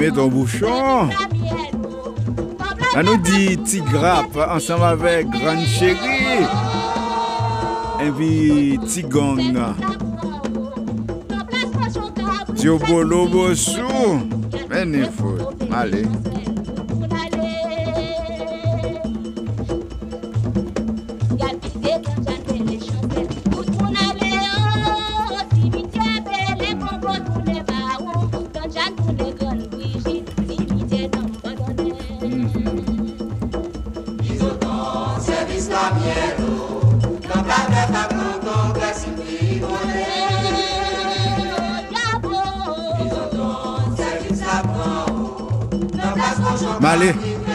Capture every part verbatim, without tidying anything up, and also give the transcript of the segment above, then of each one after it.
fermer ton bouchon. On nous dit Tigrap ensemble avec Grande Chérie. Et puis Tigong. Diobolo Bossou. Bénéfou. Allez. Malé.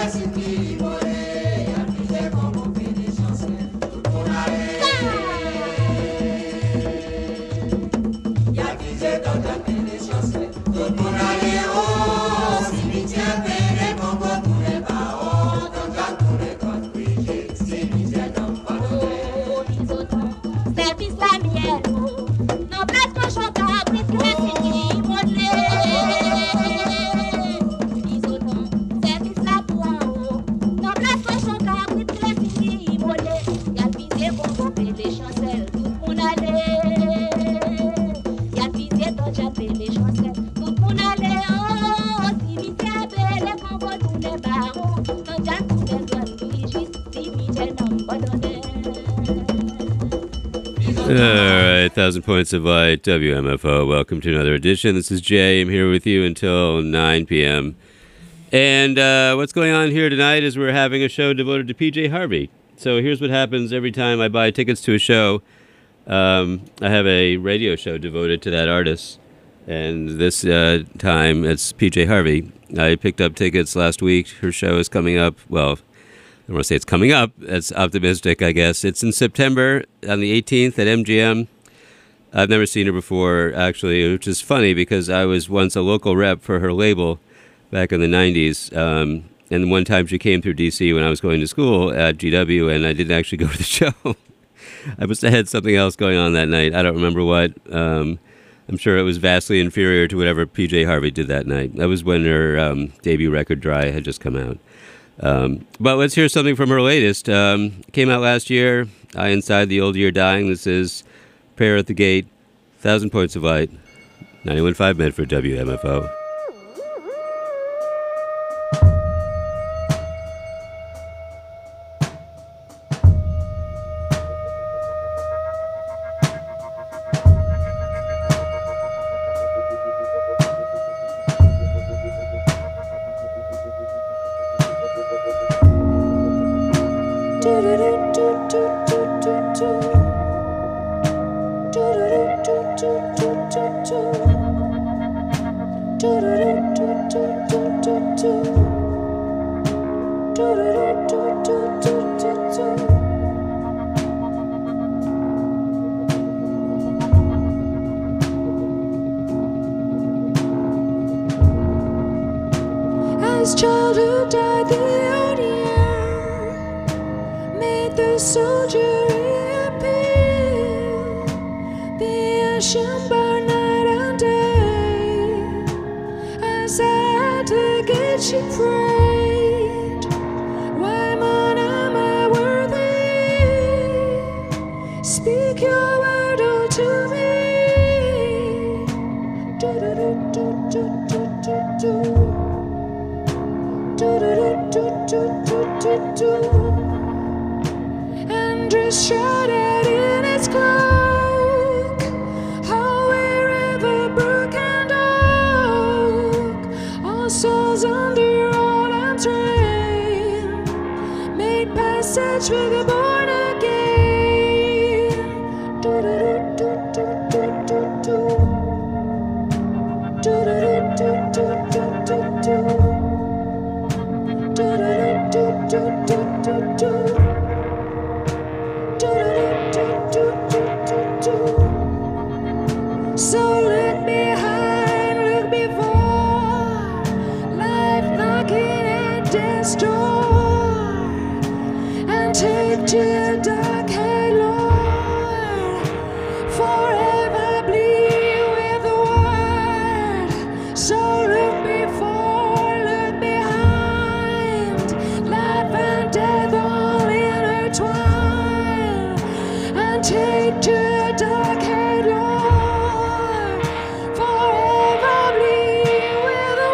All right, Thousand Points of Light, W M F O. Welcome to another edition. This is Jay. I'm here with you until nine p.m. And uh, what's going on here tonight is we're having a show devoted to P J Harvey. So here's what happens every time I buy tickets to a show. Um, I have a radio show devoted to that artist. And this uh, time, it's P J Harvey. I picked up tickets last week. Her show is coming up, well, I don't want to say it's coming up. That's optimistic, I guess. It's in September on the eighteenth at M G M. I've never seen her before, actually, which is funny because I was once a local rep for her label back in the nineties. Um, and one time she came through D C when I was going to school at G W, and I didn't actually go to the show. I must have had something else going on that night. I don't remember what. Um, I'm sure it was vastly inferior to whatever P J Harvey did that night. That was when her um, debut record, Dry, had just come out. Um, but let's hear something from her latest. Um, came out last year, I Inside the Old Year Dying. This is Prayer at the Gate, Thousand Points of Light, ninety-one point five Medford W M F O. As childhood died, the old year made the soldier reappear. The ocean burned night and day. As at the gate she prayed, why man am I worthy? Speak your word oh, to me. Do do do do do do do do. And dress shrouded in its cloak, how wherever brook and oak, all souls under all arms reign, made passage for the born again. Do do do do do do do do do do do do do do. Do do do do do do do. and take to a dark headlong, forever bleed with the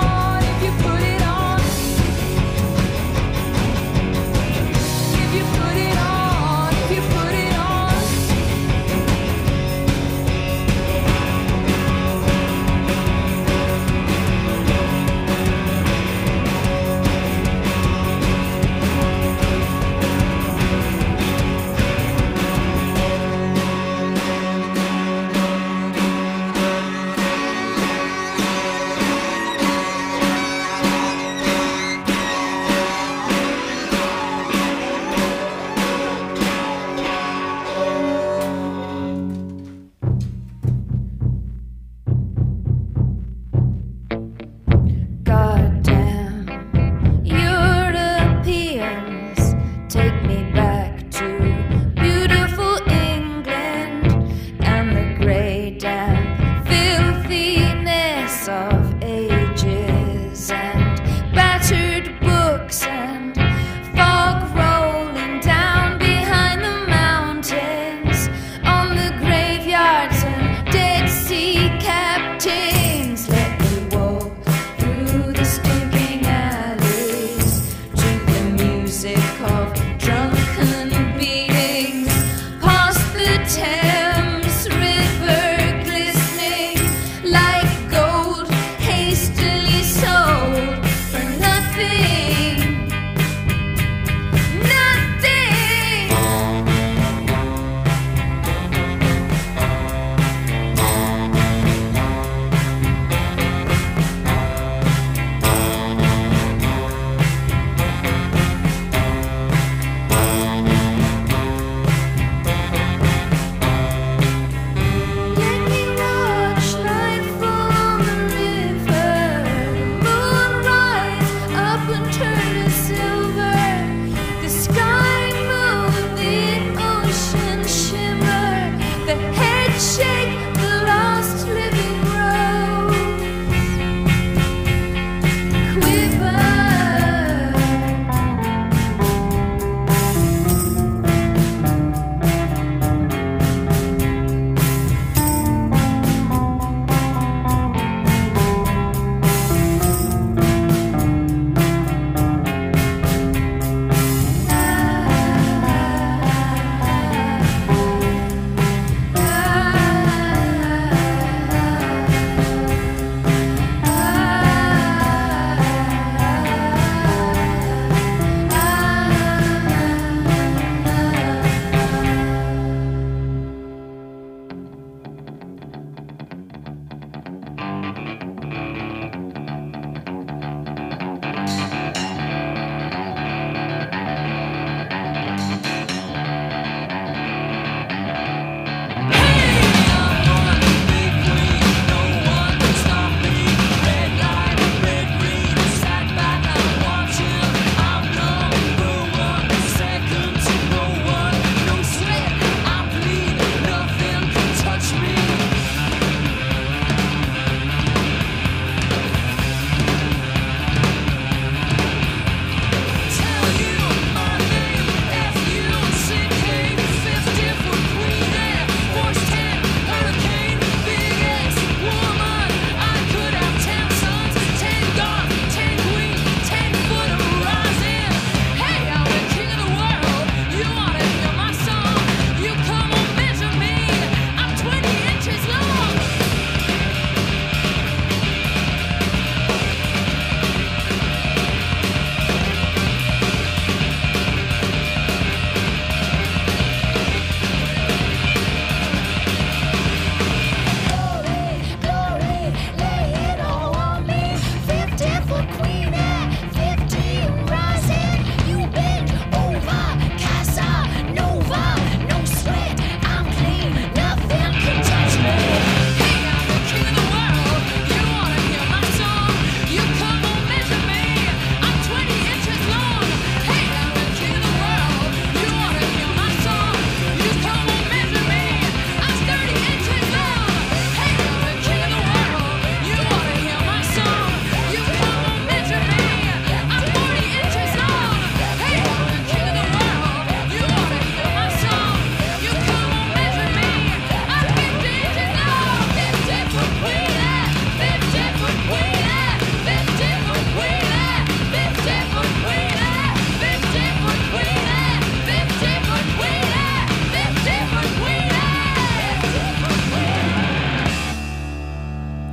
If you put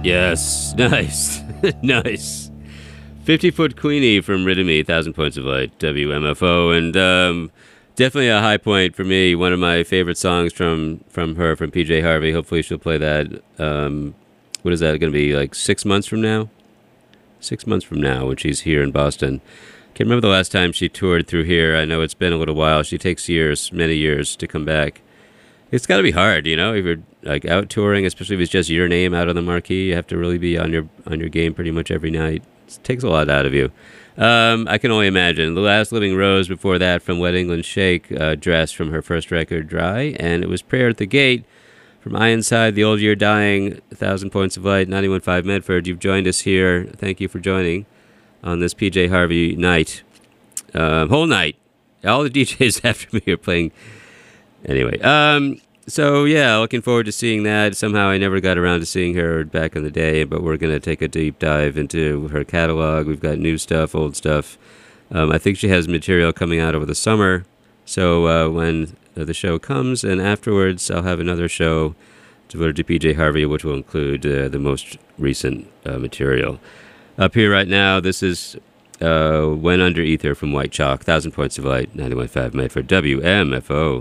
Yes, nice, nice. fifty Foot Queenie from Riddim, Thousand Points of Light, W M F O, and um, definitely a high point for me. One of my favorite songs from, from her, from P J Harvey. Hopefully she'll play that. Um, what is that going to be, like six months from now? Six months from now when she's here in Boston. Can't remember the last time she toured through here. I know it's been a little while. She takes years, many years to come back. It's got to be hard, you know, if you're like out touring, especially if it's just your name out on the marquee. You have to really be on your on your game pretty much every night. It takes a lot out of you. Um, I can only imagine. The Last Living Rose before that from Wet England Shake, uh, Dress from her first record, Dry. And it was Prayer at the Gate from Ironside, The Old Year Dying, one thousand Points of Light, ninety-one point five Medford. You've joined us here. Thank you for joining on this P J Harvey night. Uh, whole night. All the D Js after me are playing. Anyway, um, so yeah, looking forward to seeing that. Somehow I never got around to seeing her back in the day, but we're going to take a deep dive into her catalog. We've got new stuff, old stuff. Um, I think she has material coming out over the summer. So uh, when the show comes, and afterwards I'll have another show devoted to P J Harvey, which will include uh, the most recent uh, material. Up here right now, this is uh, When Under Ether from White Chalk, Thousand Points of Light, ninety-one point five made for W M F O.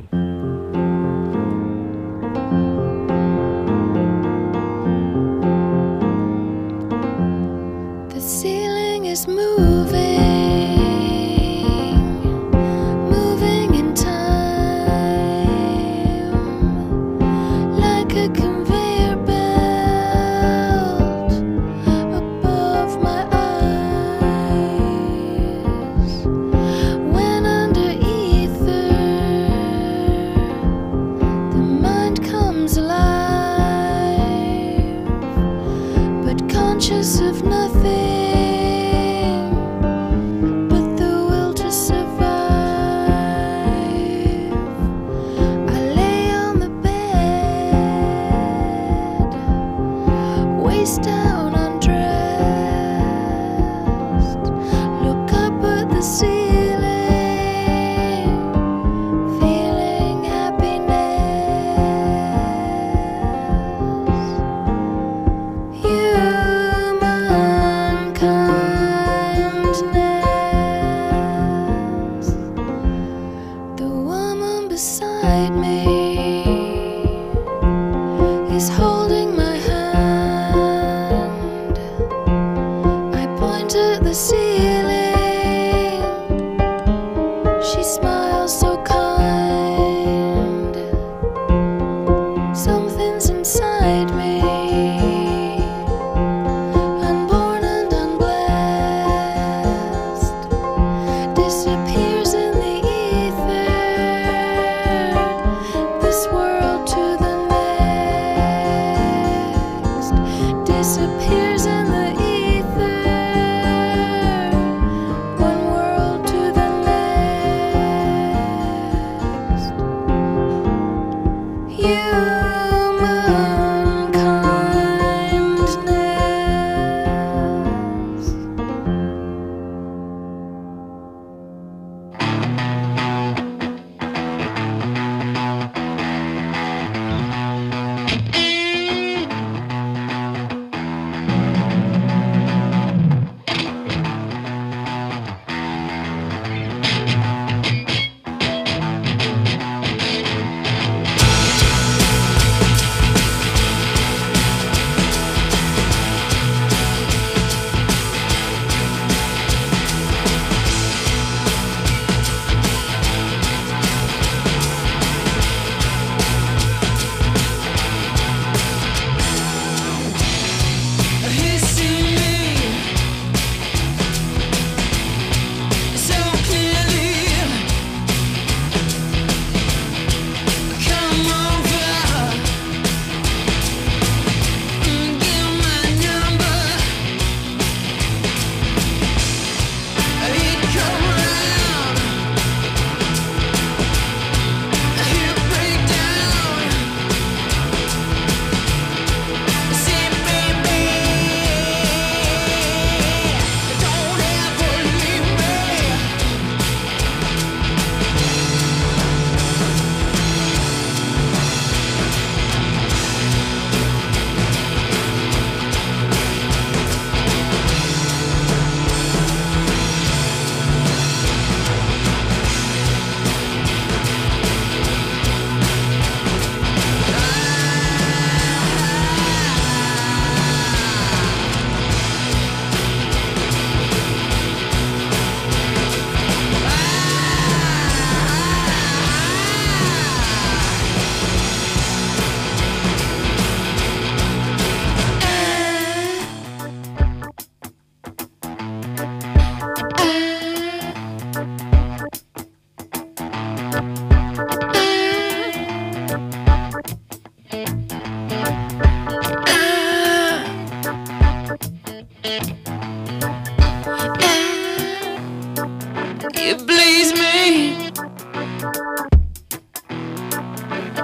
The ceiling is moving, moving in time, like a conveyor belt above my eyes. When under ether, the mind comes alive, but conscious of nothing. Down undressed, look up at the ceiling, feeling happiness. Human kindness. The woman beside me is holding my hand. To the ceiling, she smiles so kind. Something's inside me, unborn and unblessed, disappears in the ether, this world to the next.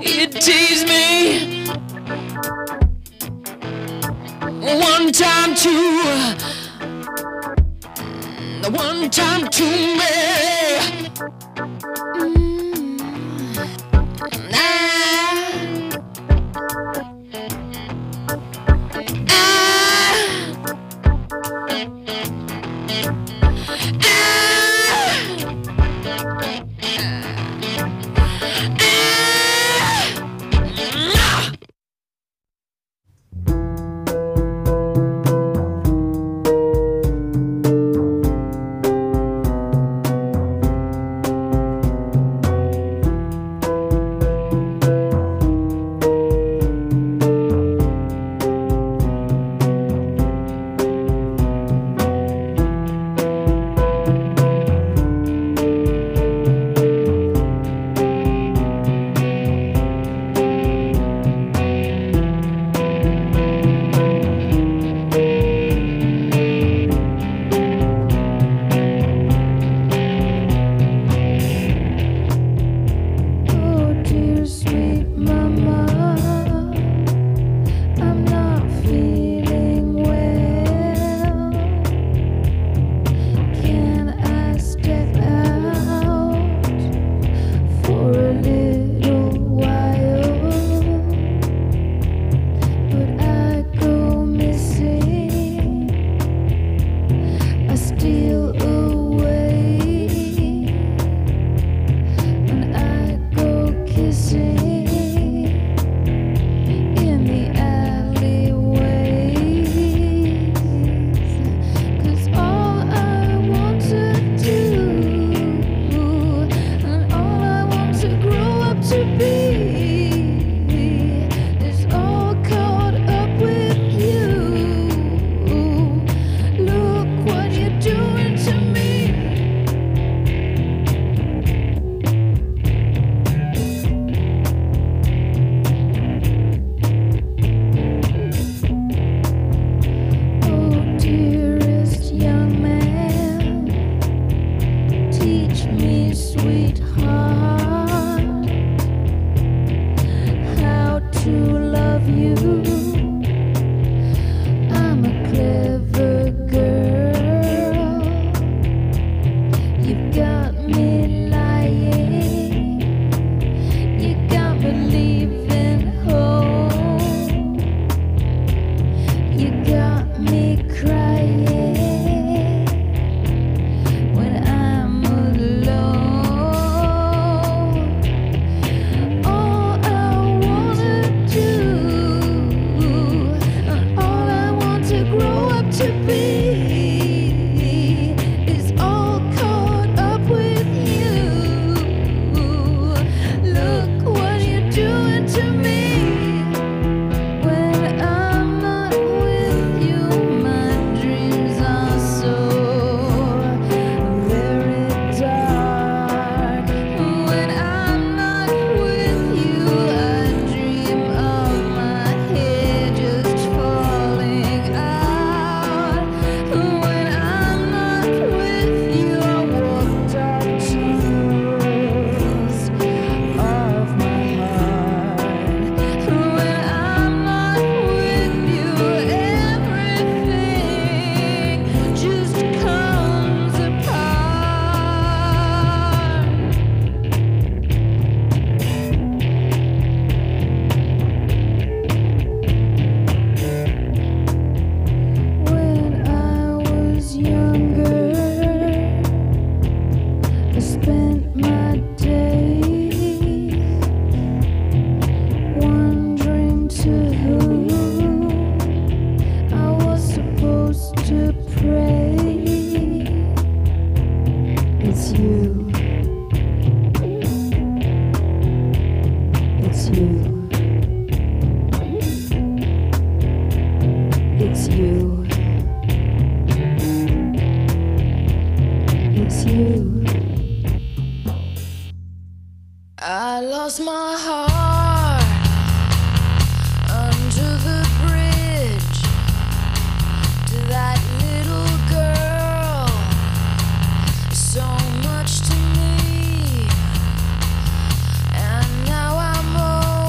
You tease me one time too, one time too many. Mm. I, much to me, and now I'm old.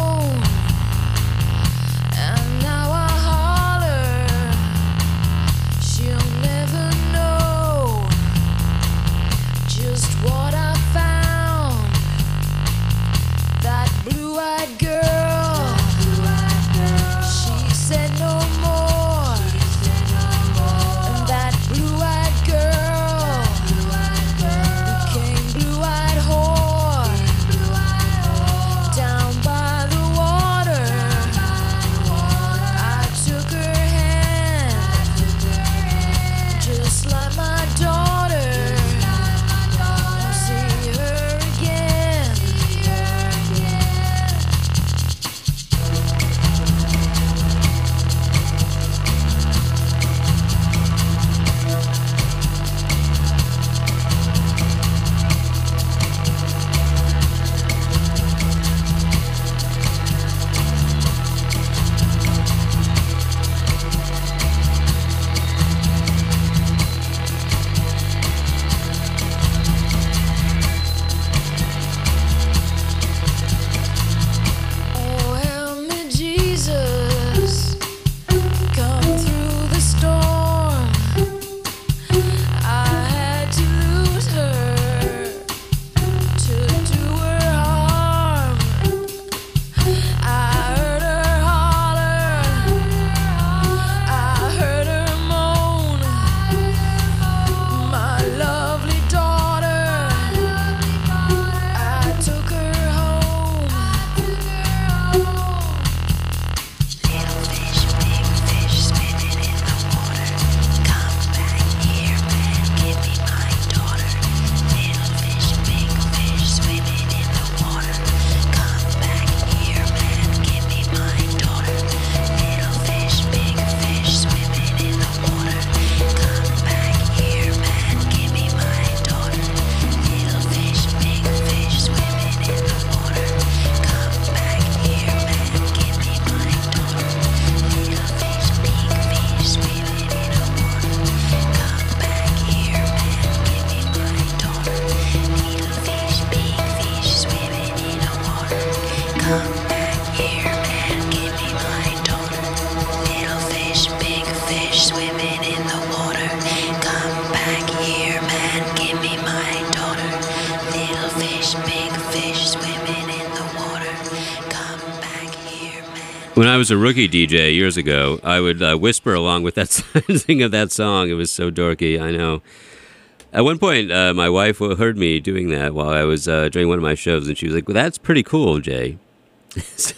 Come back here, man, give me my daughter. Little fish, big fish, swimming in the water. Come back here, man, give me my daughter. Little fish, big fish, swimming in the water. Come back here, man. When I was a rookie D J years ago, I would uh, whisper along with that sing of that song. It was so dorky, I know. At one point, uh, my wife heard me doing that while I was uh, doing one of my shows, and she was like, "Well, that's pretty cool, Jay." so,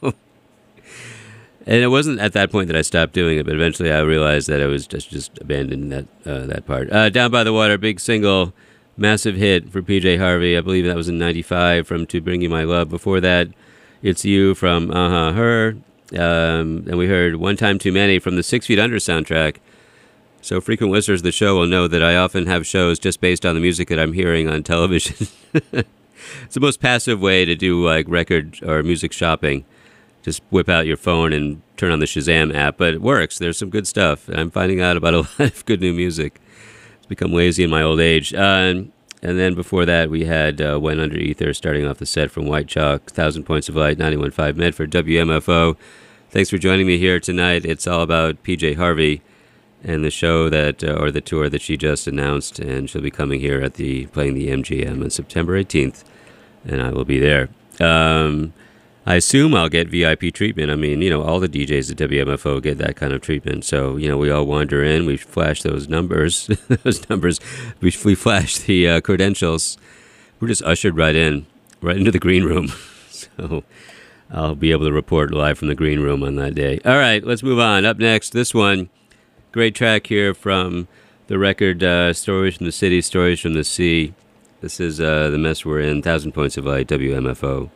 and it wasn't at that point that I stopped doing it, but eventually I realized that I was just just abandoning that uh, that part. Uh, Down by the Water, big single, massive hit for P J Harvey. I believe that was in ninety-five from To Bring You My Love. Before that, It's You from Uh-Huh Her. Um, and we heard One Time Too Many from the Six Feet Under soundtrack. So frequent listeners of the show will know that I often have shows just based on the music that I'm hearing on television. It's the most passive way to do like record or music shopping. Just whip out your phone and turn on the Shazam app. But it works. There's some good stuff. I'm finding out about a lot of good new music. It's become lazy in my old age. Uh, and then before that, we had uh, When Under Ether starting off the set from White Chalk, Thousand Points of Light, ninety-one point five Medford, W M F O. Thanks for joining me here tonight. It's all about P J Harvey and the show that, uh, or the tour that she just announced, and she'll be coming here at the, playing the M G M on September eighteenth, and I will be there. Um, I assume I'll get V I P treatment. I mean, you know, all the D Js at W M F O get that kind of treatment, so, you know, we all wander in, we flash those numbers, those numbers, we, we flash the uh, credentials, we're just ushered right in, right into the green room, so I'll be able to report live from the green room on that day. All right, let's move on. Up next, this one. Great track here from the record uh, Stories from the City, Stories from the Sea. This is uh, the mess we're in, Thousand Points of Light, W M F O.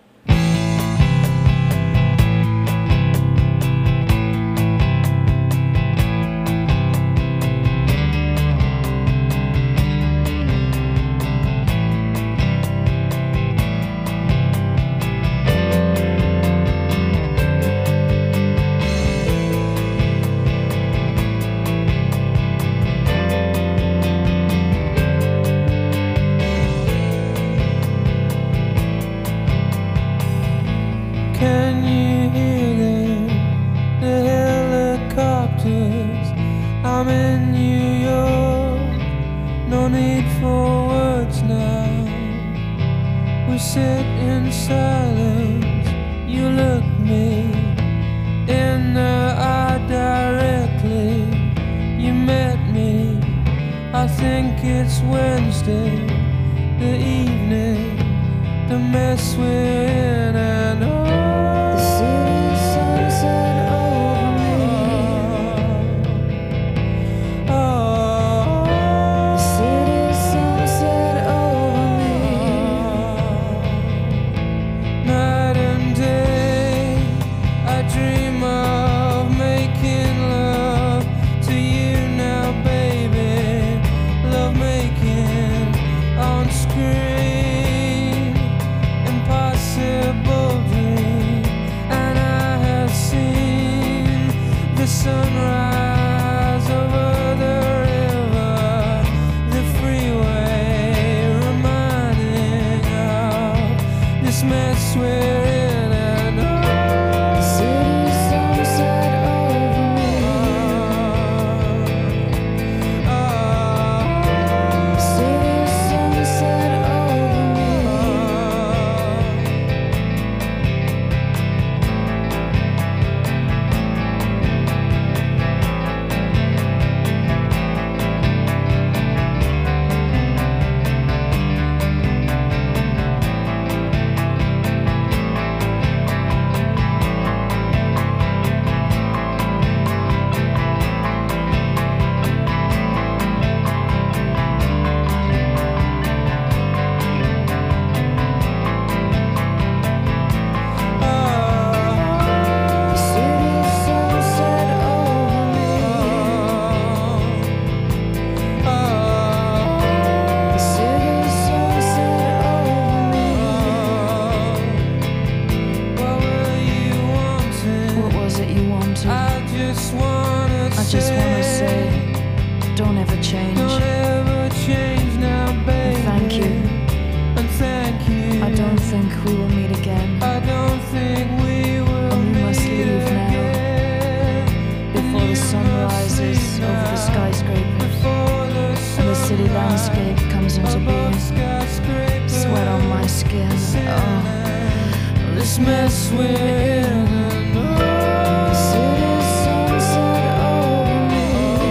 think we will meet again. I don't think we will And we must leave now, before the sun rises over the skyscraper and the city landscape comes into being. Sweat on my skin. Oh, this mess we're in. The city's sunset over me.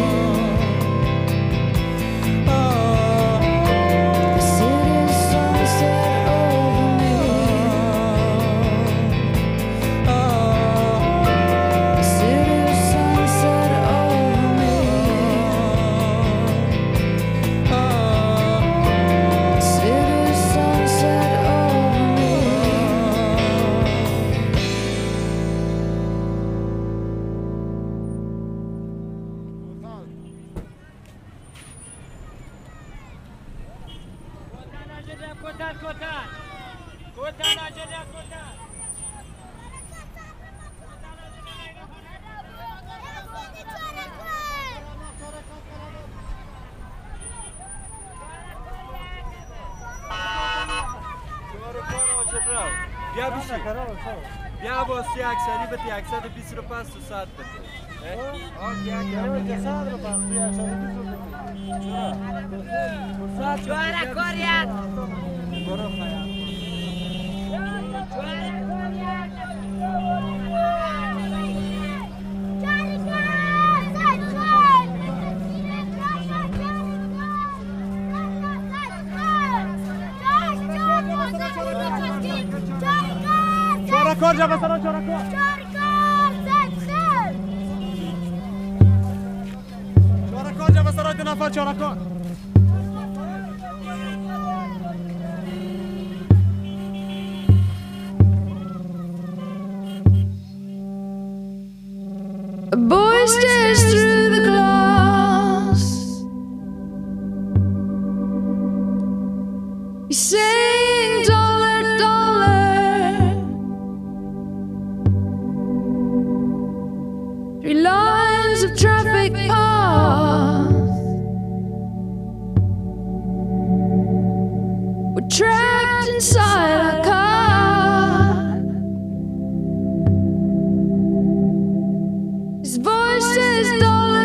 The city's sunset over me. The city's sunset over me. The city's sunset over me. بیا بیشی بیا باسی اکثری به تی اکثر بیست رو پس تو ساعت بده آه بیا که ساعت رو پس تی اکثر بیست رو بده چوارا کوریت برو خیام چوارا کوریت چورا مثلا چورا کور چورا کور جا مثلا دو نفر چورا کور A boy stares through the glass. He's saying, dollar, dollar. Three lines of traffic pass. We're trapped inside our car. His voice says, dollar.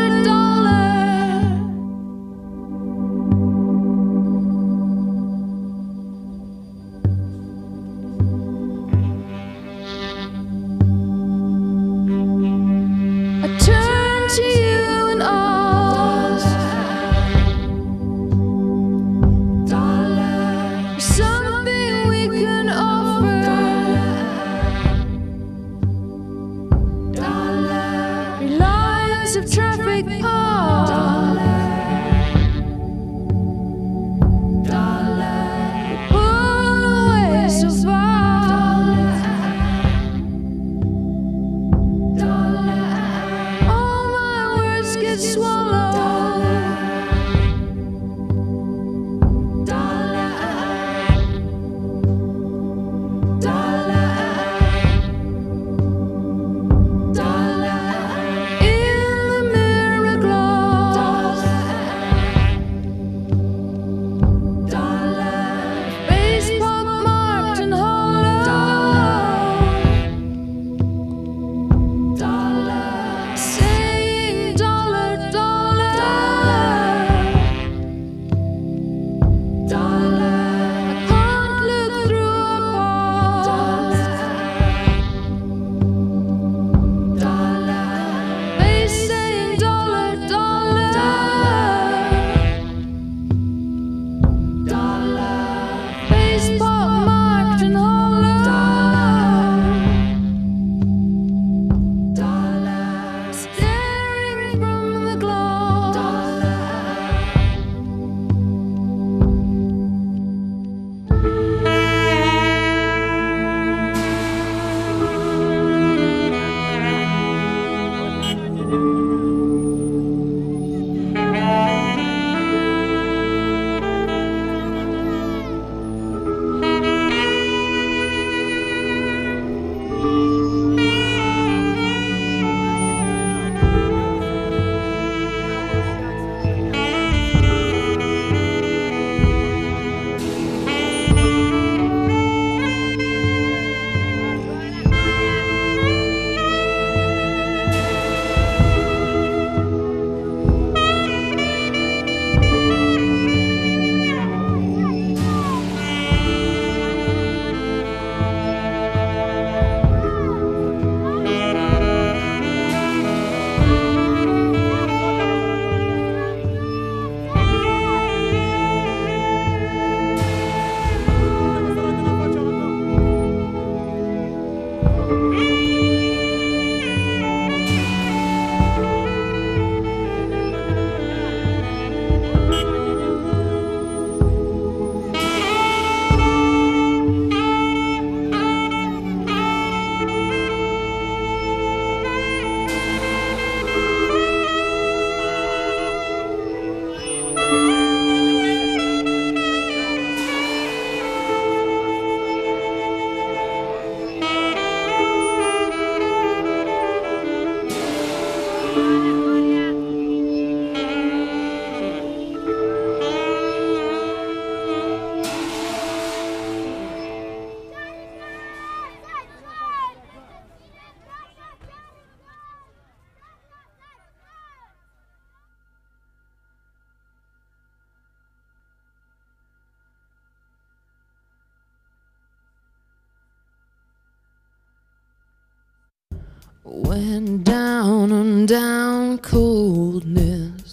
went down and down coldness,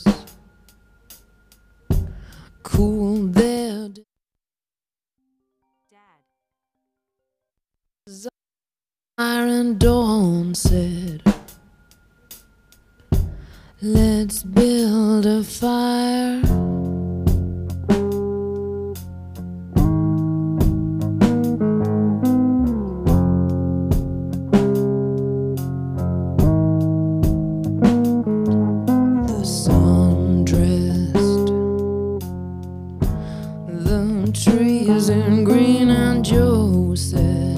cooled their desire, and dawn said, let's build a fire. Trees in green, and Joe said,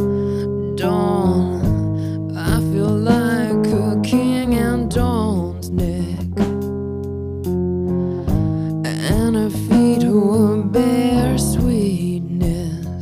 Dawn, I feel like a king, and Dawn's neck and her feet were bare sweetness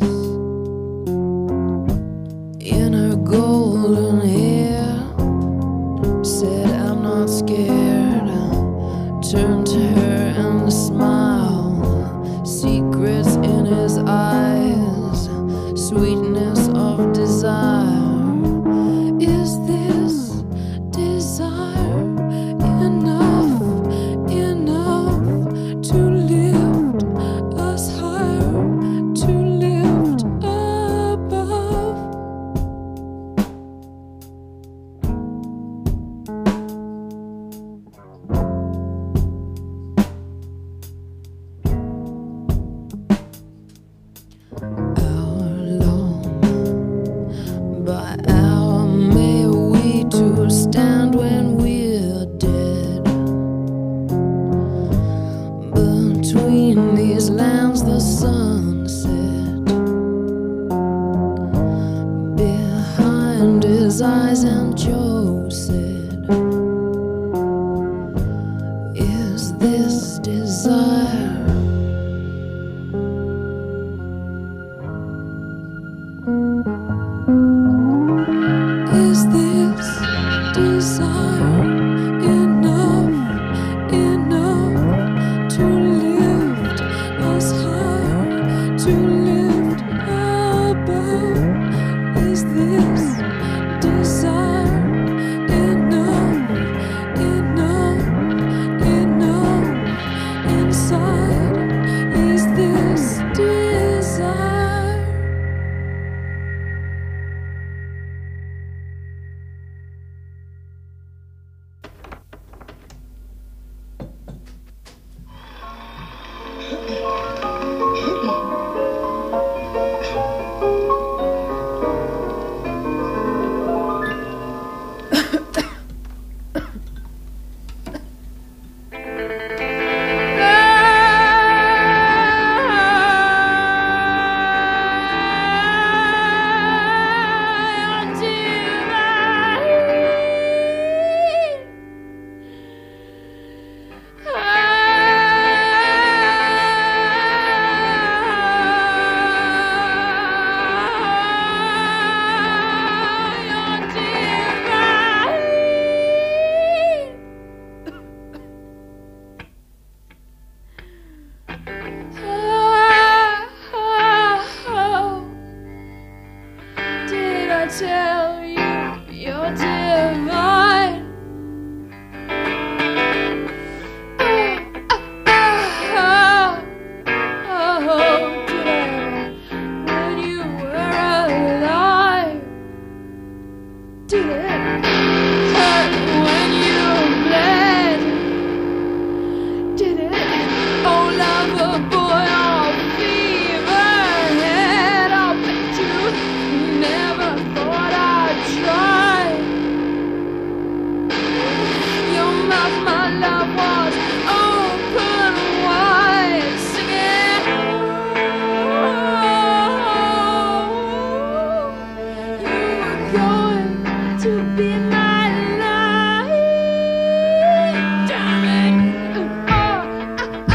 in her golden hair. Said, I'm not scared. Turned to her and smiled. Secrets in his eyes, sweetness of desire. Is this desire enough, enough to lift us higher, to lift above? By hour may we two stand when we're dead. Between these lands the sun set behind his eyes, and Joe said, is this desire? Is this desire enough, enough to lift us higher, to lift above? Is this desire enough, enough, enough inside? Is this desire? Did I tell you you're divine? Oh, oh, oh, did I when you were alive? Did it hurt when you bled? Did it, oh lover boy, oh fever head, I'll bet you never thought I'd try. Your mouth, my love, was open wide, singing, oh, you were going to be my life, darling. Oh,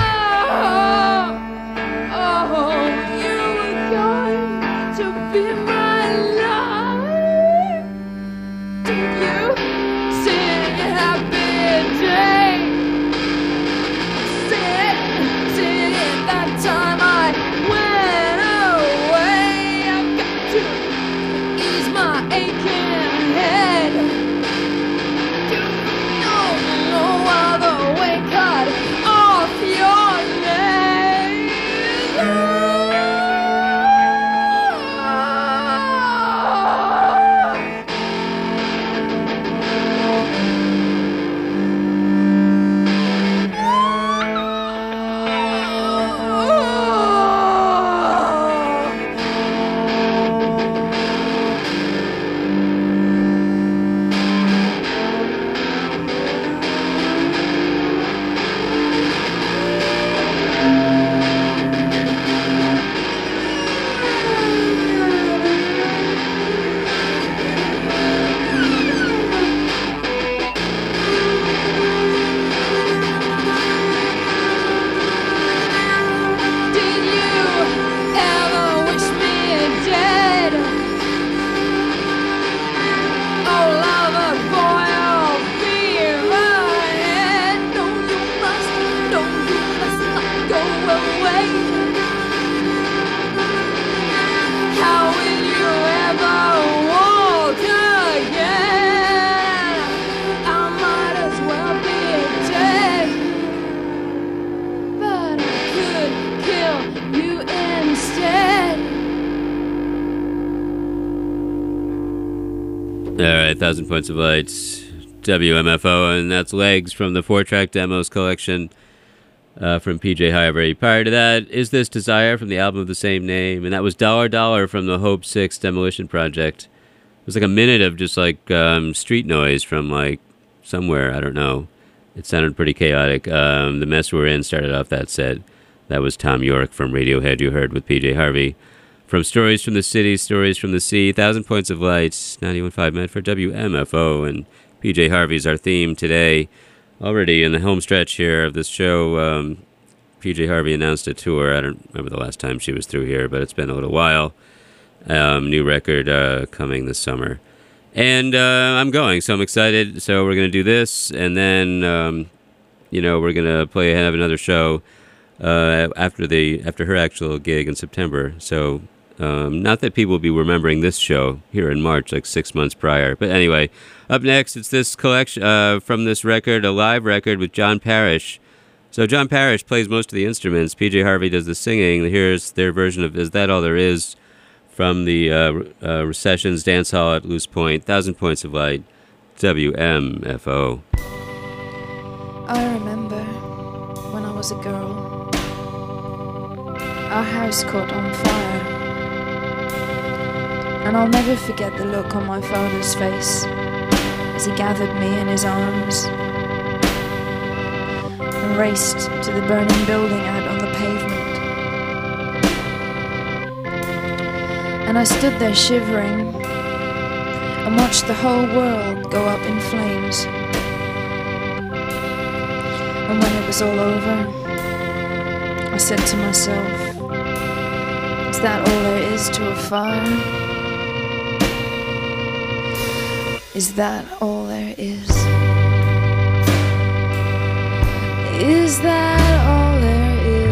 oh, oh, oh, you were going to be my life. Did you sing happy day? Sing, sing it that time I went away. I've got to ease my aching head. All right, Thousand Points of Light, W M F O, and that's Legs from the four-track demos collection uh, from P J Harvey. Prior to that, Is This Desire from the album of the same name, and that was Dollar Dollar from the Hope Six Demolition Project. It was like a minute of just like um, street noise from like somewhere, I don't know. It sounded pretty chaotic. Um, the Mess We're In started off that set. That was Tom York from Radiohead, you heard, with P J Harvey. From Stories from the City, Stories from the Sea, Thousand Points of Light, ninety-one point five Medford, W M F O, and P J Harvey's our theme today. Already in the home stretch here of this show, um, P J Harvey announced a tour. I don't remember the last time she was through here, but it's been a little while. Um, new record uh, coming this summer. And uh, I'm going, so I'm excited. So we're going to do this, and then, um, you know, we're going to play have another show uh, after the after her actual gig in September. So um, not that people will be remembering this show here in March, like six months prior. But anyway, up next, it's this collection uh, from this record, a live record with John Parrish. So John Parrish plays most of the instruments. P J Harvey does the singing. Here's their version of Is That All There Is? From the uh, uh, Recessions Dance Hall at Loose Point, Thousand Points of Light, W M F O. I remember when I was a girl, our house caught on fire, and I'll never forget the look on my father's face as he gathered me in his arms and raced to the burning building out on the pavement. And I stood there shivering and watched the whole world go up in flames. And when it was all over, I said to myself, is that all there is to a fire? Is that all there is? Is that all there is?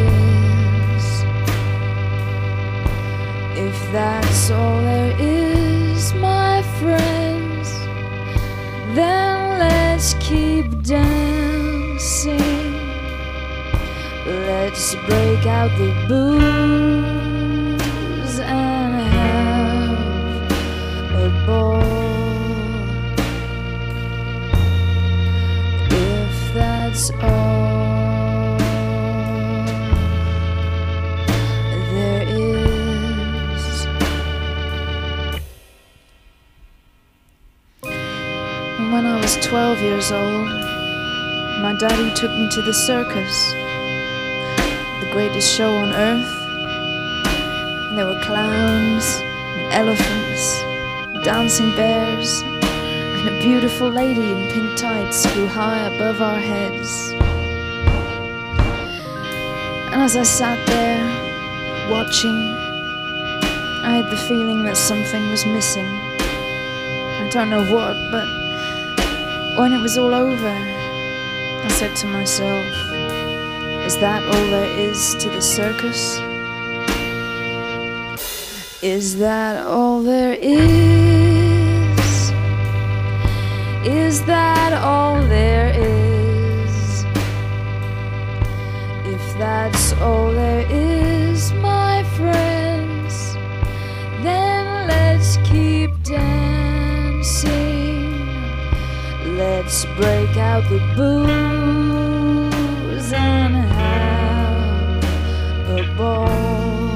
If that's all there is, my friends, then let's keep dancing. Let's break out the booze and have a ball. If that's all there is. When I was twelve years old, my daddy took me to the circus, the greatest show on earth. And there were clowns, and elephants, dancing bears, and a beautiful lady in pink tights flew high above our heads. And as I sat there, watching, I had the feeling that something was missing. I don't know what, but when it was all over, I said to myself, is that all there is to the circus? Is that all there is? Is that all there is? If that's all there is, my friends, then let's keep dancing. Let's break out the booze and have a ball.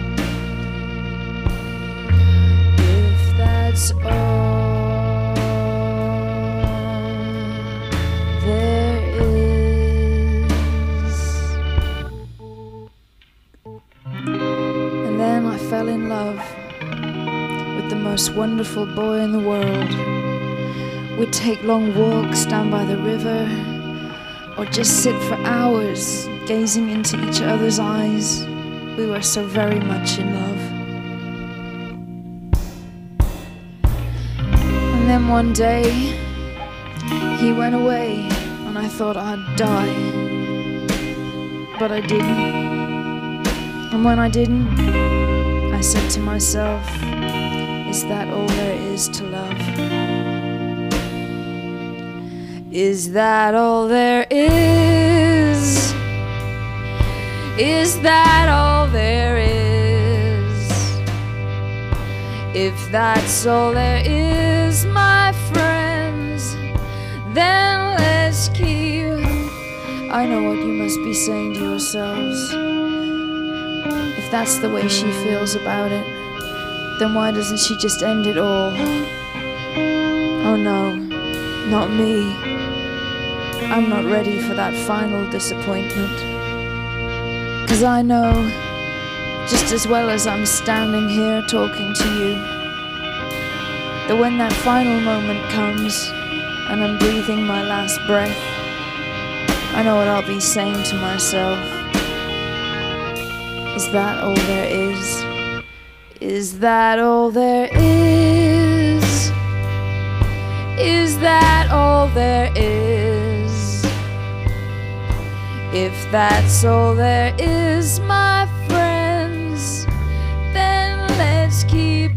If that's all there is. And then I fell in love with the most wonderful boy in the world. We'd take long walks down by the river, or just sit for hours gazing into each other's eyes. We were so very much in love. And then one day, he went away, and I thought I'd die. But I didn't. And when I didn't, I said to myself, is that all there is to love? Is that all there is? Is that all there is? If that's all there is, my then let's keep. I know what you must be saying to yourselves. If that's the way she feels about it, then why doesn't she just end it all? Oh no, not me. I'm not ready for that final disappointment. 'Cause I know, just as well as I'm standing here talking to you, that when that final moment comes and I'm breathing my last breath, I know what I'll be saying to myself. Is that all there is? Is that all there is? Is that all there is? If that's all there is, my friends, then let's keep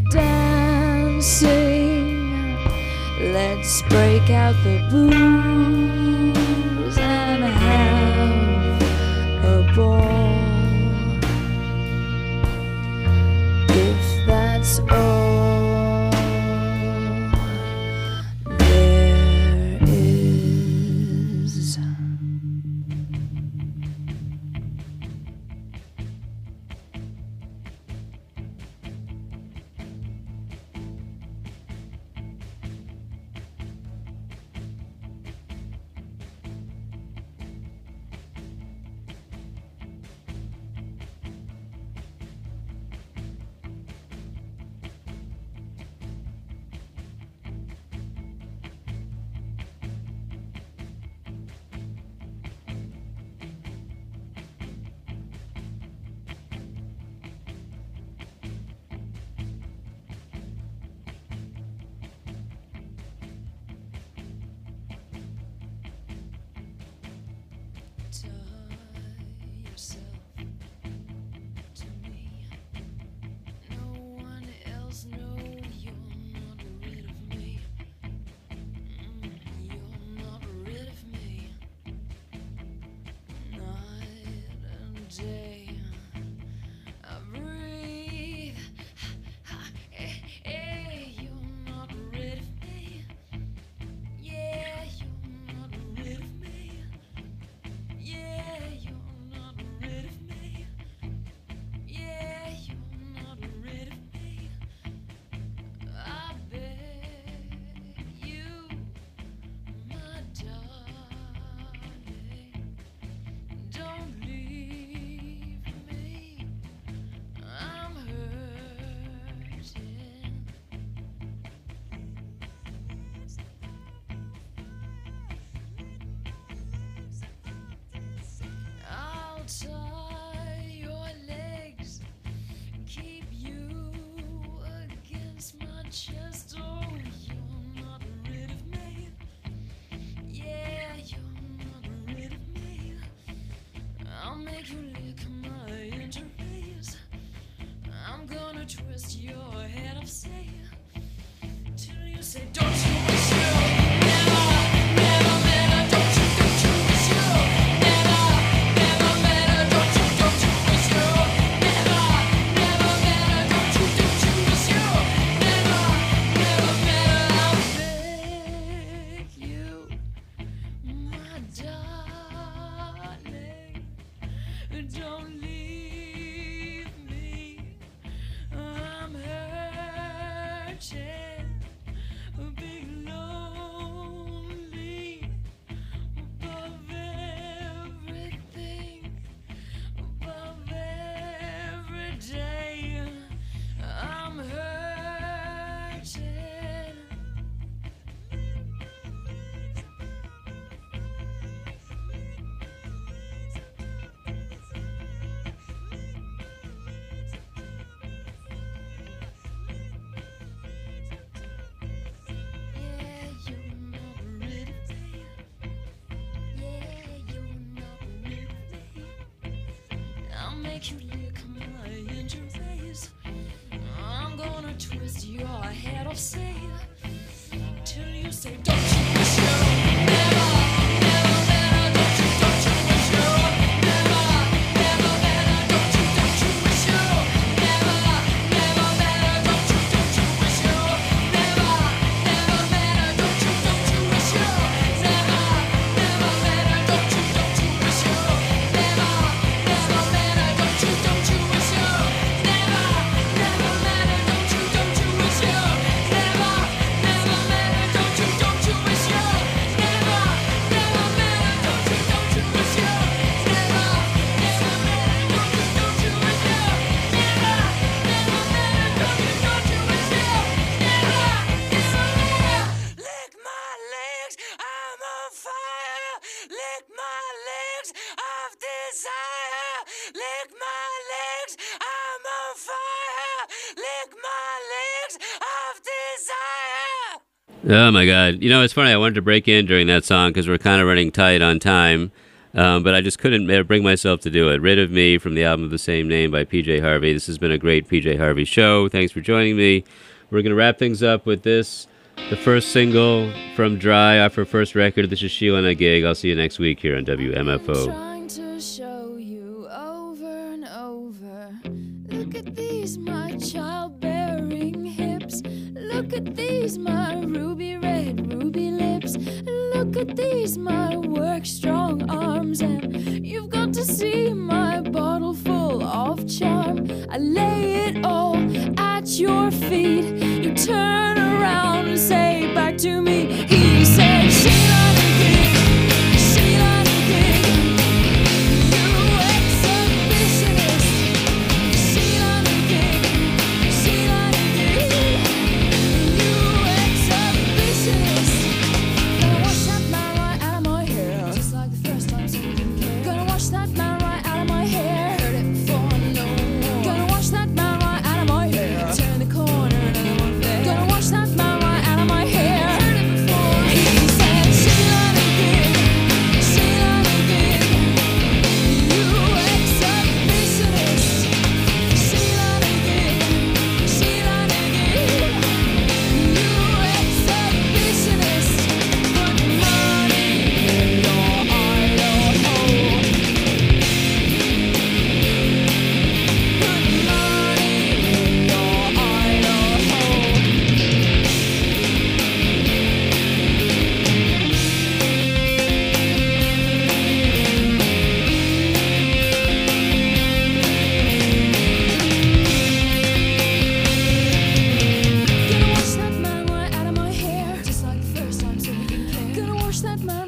dancing. Let's break out the booze and have a ball. If that's all there is. Tie your legs, keep you against my chest. Oh, you're not rid of me. Yeah, you're not rid of me. I'll make you lick my injuries. I'm gonna twist your head off, say, till you say, don't you wish you never, never met her, don't you, don't you wish you never, never met her, don't you, don't you wish you never, never met her, don't you, don't you wish you never, never met her. I'll beg you, my darling, don't leave me. I'm hurting, big lonely, above everything, above every day. I'm hurting. Yeah, you're not rid of me. Yeah, you're not rid of me. I'll make you lick my injuries. I'm gonna twist your head off, say, till you say, don't you wish you never, never met her, don't you, don't you wish you never, never met her, don't you, don't you wish you never, never met her, don't you, don't you wish you never, never met her, don't you, don't you wish you never. lick my legs, I'm on fire. Lick my legs of desire. Oh my God! You know, it's funny. I wanted to break in during that song because we're kind of running tight on time, um, but I just couldn't uh, bring myself to do it. "Rid of Me" from the album of the same name by P J Harvey. This has been a great P J Harvey show. Thanks for joining me. We're gonna wrap things up with this, the first single from Dry off her first record. This is Sheila on a Gig. I'll see you next week here on W M F O. Trying to show you over and over. Look at these, my childbearing hips. Look at these, my ruby red, ruby lips. Look at these, my work strong arms. And you've got to see my bottle full of charm. I lay it all at your feet. You turn around and say back to me. He said, Sheila on a gig, Sheila on a gig. You exhibitionist. Sheila on a gig, Sheila on a gig. You exhibitionist. Gonna wash that man right out of my hair, just like the first time something came. Gonna wash that man right out of my hair. Heard it before, no more. Gonna wash that man right out of my hair. Turn the corner, another one there. Gonna wash that man right out of my hair. Heard it before. He said, Sheila on a gig, Sheila on a gig. You exhibitionist. Sheila on a gig, Sheila on a gig. You exhibitionist. Put money in your idol hole. Put money in your idol hole. Gonna wash that man right out of my hair, just like the first time something came. Gonna wash that man